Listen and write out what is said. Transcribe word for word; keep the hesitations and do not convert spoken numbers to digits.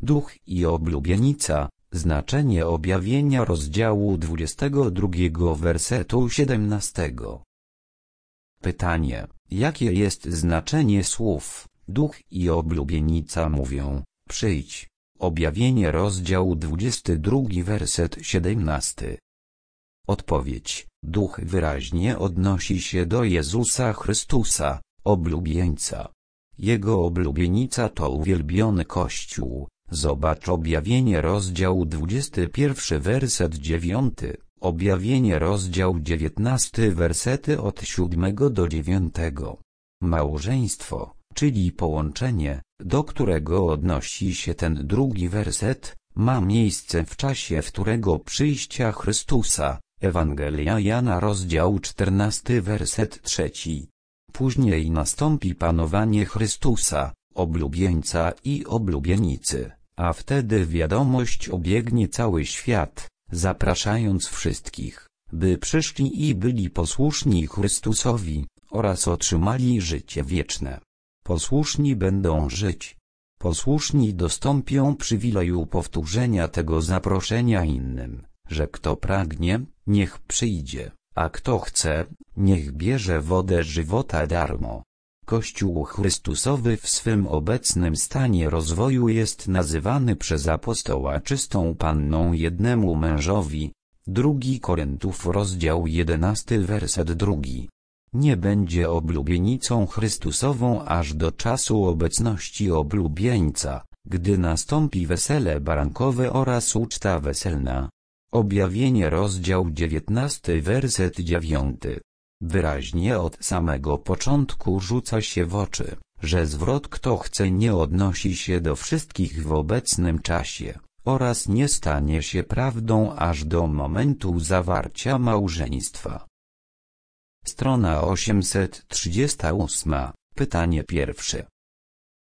Duch i oblubienica. Znaczenie objawienia rozdziału dwudziestego drugiego wersetu siedemnastego. Pytanie: jakie jest znaczenie słów duch i oblubienica mówią: przyjdź? Objawienie rozdział dwudziesty drugi werset siedemnasty. Odpowiedź: duch wyraźnie odnosi się do Jezusa Chrystusa, oblubieńca. Jego oblubienica to uwielbiony Kościół. Zobacz objawienie rozdział dwudziesty pierwszy werset dziewiąty, objawienie rozdział dziewiętnasty wersety od siódmego do dziewiątego. Małżeństwo, czyli połączenie, do którego odnosi się ten drugi werset, ma miejsce w czasie wtórego przyjścia Chrystusa. Ewangelia Jana rozdział czternasty werset trzeci. Później nastąpi panowanie Chrystusa, oblubieńca i oblubienicy, a wtedy wiadomość obiegnie cały świat, zapraszając wszystkich, by przyszli i byli posłuszni Chrystusowi, oraz otrzymali życie wieczne. Posłuszni będą żyć. Posłuszni dostąpią przywileju powtórzenia tego zaproszenia innym, że kto pragnie, niech przyjdzie, a kto chce, niech bierze wodę żywota darmo. Kościół Chrystusowy w swym obecnym stanie rozwoju jest nazywany przez apostoła czystą panną jednemu mężowi. Drugi Koryntiów rozdział jedenasty werset drugi. Nie będzie oblubienicą Chrystusową aż do czasu obecności oblubieńca, gdy nastąpi wesele barankowe oraz uczta weselna. Objawienie rozdział dziewiętnasty werset dziewiąty. Wyraźnie od samego początku rzuca się w oczy, że zwrot kto chce nie odnosi się do wszystkich w obecnym czasie, oraz nie stanie się prawdą aż do momentu zawarcia małżeństwa. Strona osiemset trzydziesta osiem. Pytanie pierwsze.